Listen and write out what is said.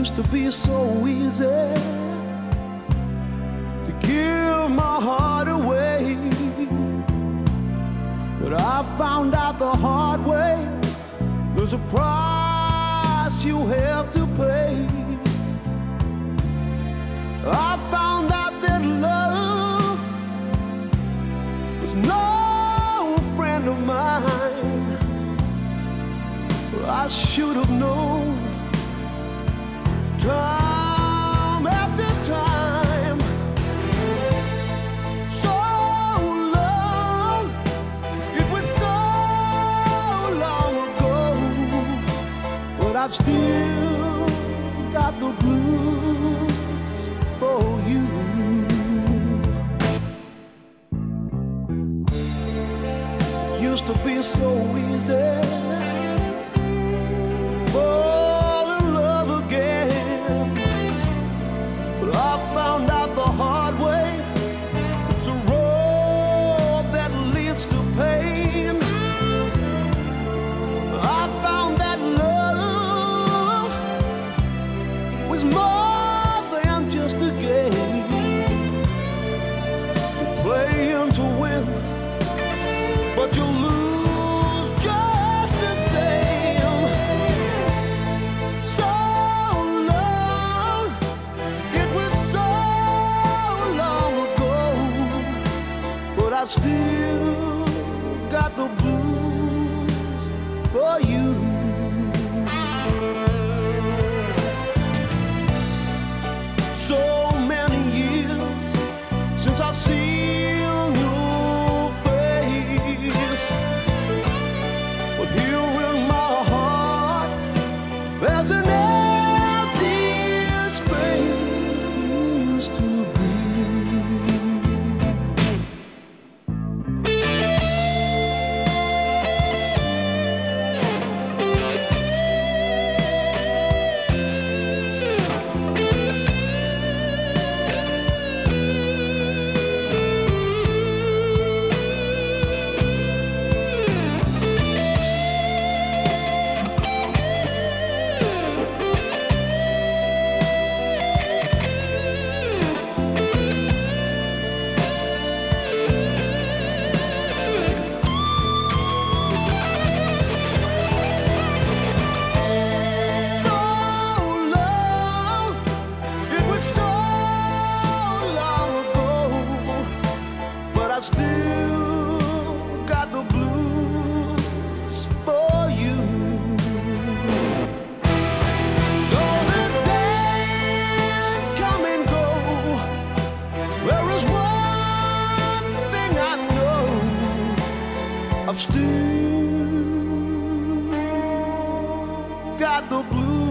Used to be so easy to give my heart away, but I found out the hard way there's a price you have to pay. I found out that love was no friend of mine. I should have known time after time. So long, it was so long ago, but I've still got the blues for you. Used to be so easy fall in love again, but I found out the hard way it's a road that leads to pain. I found that love was more than just a game. You're playing to win, but you lose just the same. So long, it was so long ago, but I still got the blues for you. So many years since I've seen your face, but here in my heart there's an empty space used to be. Still got the blues for you. Though the days come and go, there is one thing I know, I've still got the blues.